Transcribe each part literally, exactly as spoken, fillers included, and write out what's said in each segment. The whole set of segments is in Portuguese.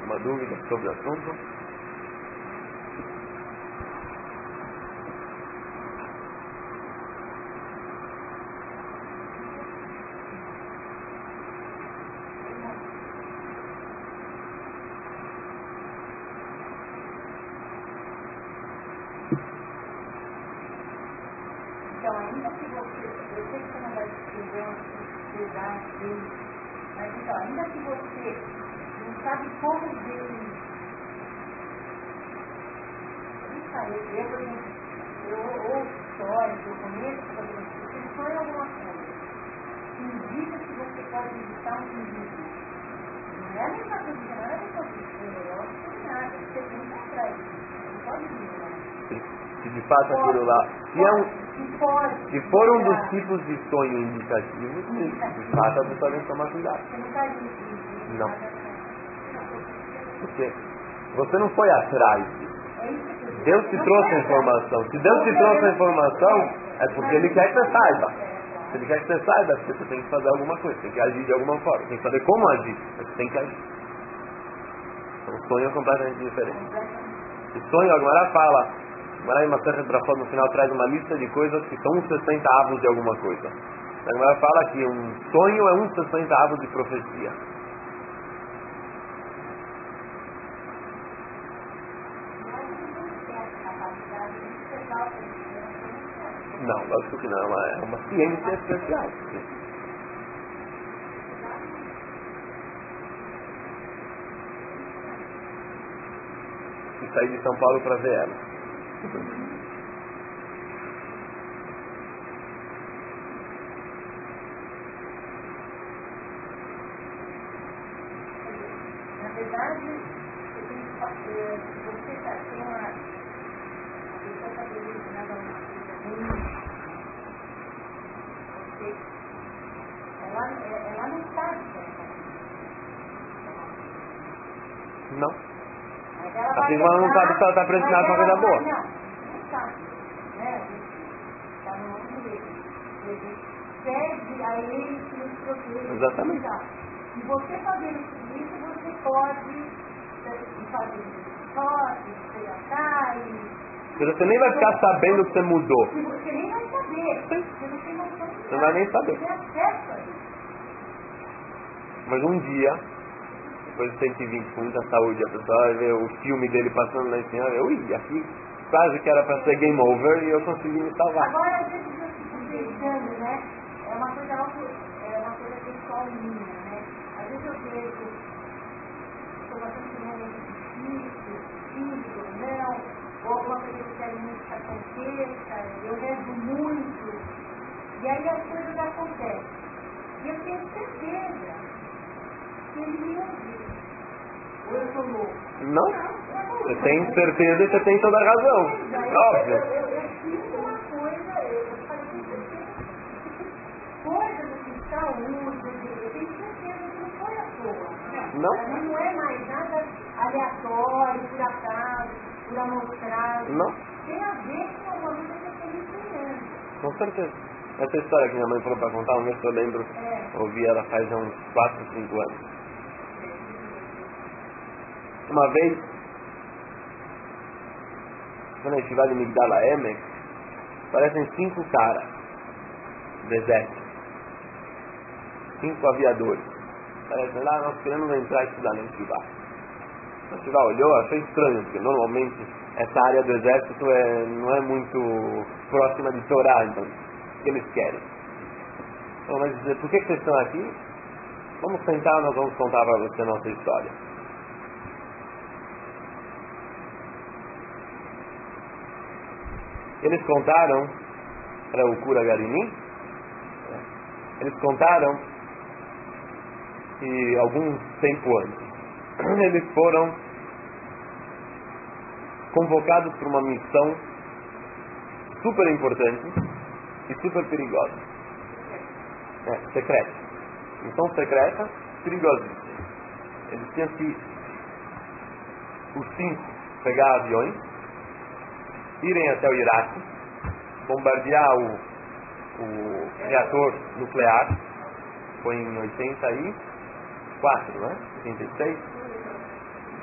Uma dúvida sobre o assunto? Então, ainda que você, eu sei que você não vai escrever um lugar dele, mas então, ainda que você não sabe como dele, eu não sei, eu, por exemplo, eu ouço histórias, eu conheço, por exemplo, você sonha alguma coisa, que indica que você pode visitar um indivíduo. Não é a mesma coisa, não é a mesma coisa, eu acho que nada, você tem que entrar aí, não pode vir lá. Se de fato aquilo lá... Se, é um, se for um dos tipos de sonho indicativos, de fato a pessoa tem que tomar cuidado. Não. Porque você não foi atrás disso. Deus te trouxe a informação. Se Deus te trouxe a informação, é porque Ele quer que você saiba. Se Ele quer que você saiba, é porque você tem que fazer alguma coisa, tem que agir de alguma forma, tem que saber como agir, mas você tem que agir. Então o sonho é completamente diferente. O sonho, agora fala... Agora uma certa Brachot no final traz uma lista de coisas que são uns sessenta avos de alguma coisa. Agora fala que um sonho é uns sessenta avos de profecia. Não, lógico que não, é uma, é uma ciência especial. E saí de São Paulo para ver ela. Na verdade, você tem que fazer, você está tem uma, a pessoa está determinada a uma coisa ruim, você, ela, ela não sabe que ela está Não. A pessoa não sabe se ela está predestinada para uma coisa boa. Não, não sabe, né? Está no mundo dele. Ele pede a ele que nos proteja. Exatamente. E você fazendo isso, você pode fazer sorte, você atrás. Você nem vai ficar sabendo que você mudou. E você nem vai saber. Sim. Você não tem noção de Você não vai nem saber. Você acesso a isso. Mas um dia, depois de cento e vinte com muita saúde, a pessoa vai ver o filme dele passando lá em cima, ui, aqui quase que era para ser game over e eu consegui me salvar. Agora, às vezes eu fico pensando, né? É uma coisa, é uma coisa pessoal minha, né? Às vezes eu vejo, estou passando por um momento difícil, físico ou não, ou alguma coisa que eu quero muito que aconteça, eu rezo muito, e aí as coisas acontecem. E eu tenho certeza que ele me ouviu. Ou eu sou louco? Não? Você tem certeza e você tem toda a razão. Óbvio. Eu, eu, eu sinto uma coisa, eu, eu falei com certeza. Coisas assim, saúde, eu tenho certeza que não foi à toa. Não? Para mim não é mais nada aleatório, por acaso, por amostrado. Não? Tem a ver com alguma coisa que eu estou me ensinando. Com certeza. Essa história que minha mãe falou para contar, um mês que eu lembro, É. ouvi ela faz uns quatro, cinco anos. Uma vez, quando a gente vai de Migdala Emek, parecem cinco caras do exército, cinco aviadores. Parecem lá, nós queremos entrar e estudar no Shivá. O Shivá olhou, achou estranho, porque normalmente essa área do exército é, não é muito próxima de Torá, então, o que eles querem? Então, mas por que vocês estão aqui? Vamos sentar, nós vamos contar para você a nossa história. Eles contaram, era o Cura Garini, eles contaram que algum tempo antes, eles foram convocados para uma missão super importante e super perigosa. É, secreta. Missão secreta, perigosíssima. Eles tinham que, os cinco, pegar aviões, irem até o Iraque, bombardear o, o reator nuclear, foi em oitenta e quatro, né? oitenta e seis.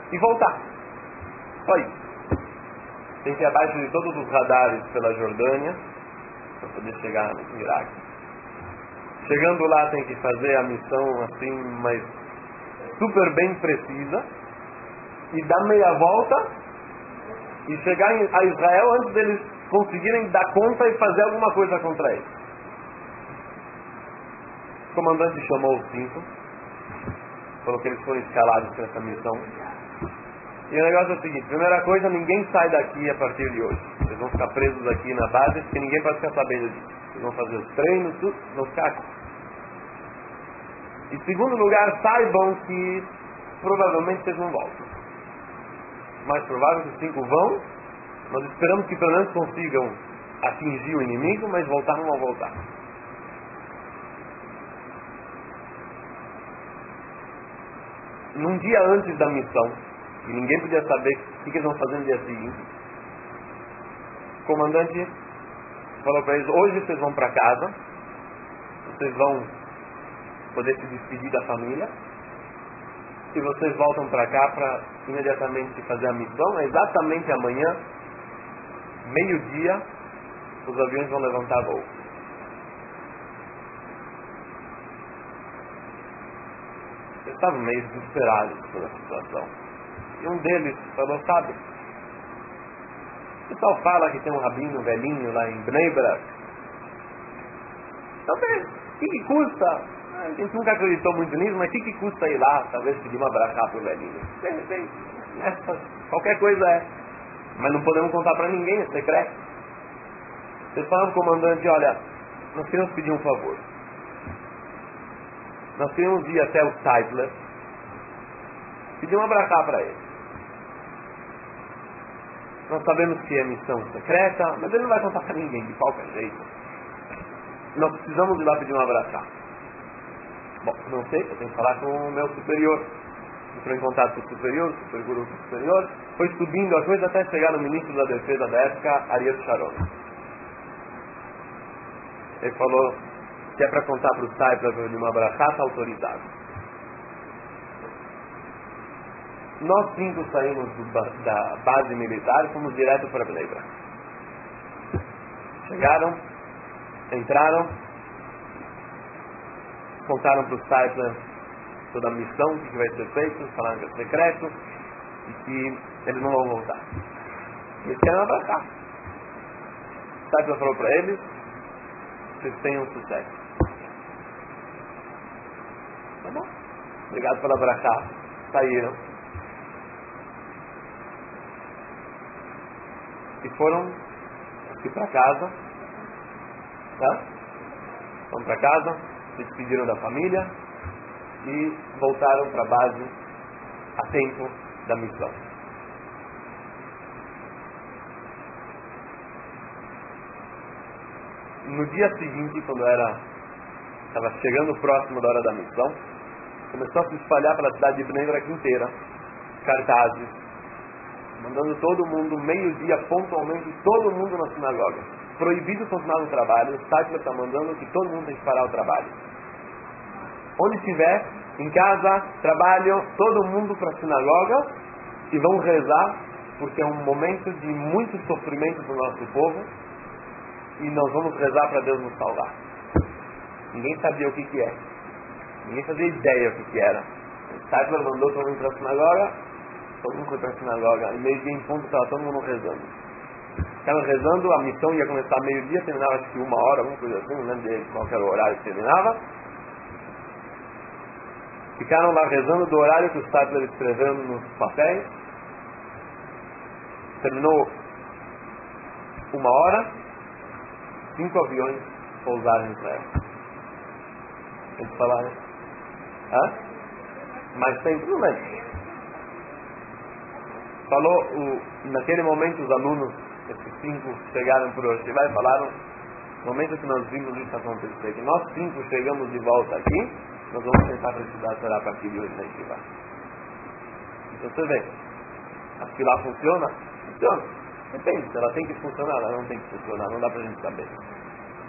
e voltar. Só isso. Tem que ir abaixo de todos os radares pela Jordânia para poder chegar no Iraque. Chegando lá tem que fazer a missão assim, mas super bem precisa, e dar meia volta e chegar a Israel antes deles conseguirem dar conta e fazer alguma coisa contra eles. O comandante chamou os cinco, falou que eles foram escalados para essa missão. E o negócio é o seguinte: primeira coisa, ninguém sai daqui a partir de hoje. Vocês vão ficar presos aqui na base, porque ninguém pode ficar sabendo disso. Vocês vão fazer os treinos, tudo, vão ficar aqui. Em segundo lugar, saibam que provavelmente vocês não voltam. Mais provável que os cinco vão. Nós esperamos que pelo menos consigam atingir o inimigo, mas voltar não vão voltar. Num dia antes da missão, e ninguém podia saber o que eles vão fazer no dia seguinte, o comandante falou para eles: hoje vocês vão para casa, vocês vão poder se despedir da família, e vocês voltam para cá para imediatamente fazer a missão. Exatamente amanhã, meio-dia, os aviões vão levantar voo. Eles estavam meio desesperados pela situação. E um deles falou: sabe, o pessoal fala que tem um rabino velhinho lá em Bnei Brak. Talvez, o que, que custa? A gente nunca acreditou muito nisso, mas o que, que custa ir lá, talvez pedir uma brachá pro velhinho? De repente, essa, qualquer coisa é. Mas não podemos contar para ninguém, é secreto. Vocês falaram pro comandante: olha, nós queremos pedir um favor. Nós queremos ir até o Steipler, pedir uma brachá para ele. Nós sabemos que é missão secreta, mas ele não vai contar para ninguém, de qualquer jeito. Nós precisamos ir lá pedir uma brachá. Bom, não sei, eu tenho que falar com o meu superior. Entrou em contato com o superior, o superguru com o superior, foi subindo a coisa até chegar no ministro da defesa da época, Ariel Sharon. Ele falou: se é para contar para o Steipler de uma brachá, está autorizado. Nós cinco saímos do, da base militar e fomos direto para Bnei Brak. Chegaram, entraram, contaram para o Steipler toda a missão, o que vai ser feito, falaram que é secreto e que eles não vão voltar. Eles querem abraçar. O Steipler falou para eles: vocês tenham sucesso. Tá bom? Obrigado pela abraçar. Saíram. E foram aqui para casa. Tá? Foram para casa, se despediram da família e voltaram para a base a tempo da missão. No dia seguinte, quando era estava chegando próximo da hora da missão, começou a se espalhar pela cidade de Bnei Brak inteira cartazes, mandando todo mundo, meio-dia, pontualmente, todo mundo na sinagoga. Proibido continuar no trabalho. O Steipler está mandando que todo mundo tem que parar o trabalho. Onde estiver, em casa, trabalho, todo mundo para a sinagoga e vão rezar, porque é um momento de muito sofrimento para o nosso povo e nós vamos rezar para Deus nos salvar. Ninguém sabia o que que é. Ninguém fazia ideia o que que era. O Steipler mandou todo mundo para a sinagoga, todo mundo foi para a sinagoga, e meio-dia em ponto estava todo mundo rezando. Estavam rezando, a missão ia começar meio-dia, terminava acho que uma hora, alguma coisa assim, não lembro de qual era o horário que terminava. Ficaram lá rezando do horário que o Steipler escreveu nos papéis. Terminou uma hora, cinco aviões pousaram em Israel. Eles falaram: hã? Mas sempre não lembro. Falou, o, naquele momento os alunos, esses cinco, chegaram para o Yeshiva e falaram: no momento que nós vimos isso acontecer, que nós cinco chegamos de volta aqui, nós vamos tentar para estudar a Torá a partir de hoje na Yeshiva. Então você vê, a fila funciona? Funciona. Depende, se ela tem que funcionar, ela não tem que funcionar, não dá para a gente saber.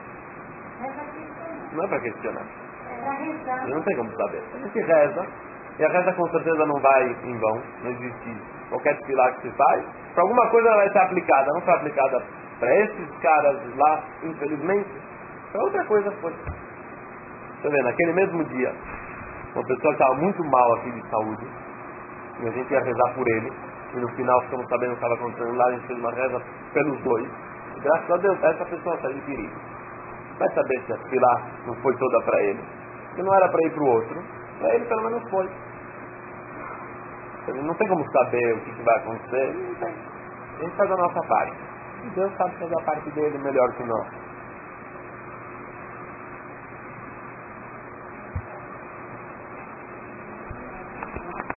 Não é para questionar. Não tem como saber. A gente reza E a reza com certeza não vai em vão, não existe qualquer desfilar que se faz. Para alguma coisa ela vai ser aplicada, não foi aplicada para esses caras lá, infelizmente, para outra coisa foi. Você vê, naquele mesmo dia, uma pessoa que estava muito mal aqui de saúde, e a gente ia rezar por ele, e no final ficamos sabendo o que estava acontecendo lá, a gente fez uma reza pelos dois, e graças a Deus essa pessoa saiu de perigo. Vai saber se a desfilar não foi toda para ele, se não era para ir para o outro, para ele pelo menos foi. Não tem como saber o que, que vai acontecer, não tem. A gente faz a nossa parte. E Deus sabe fazer a parte dele melhor que nós.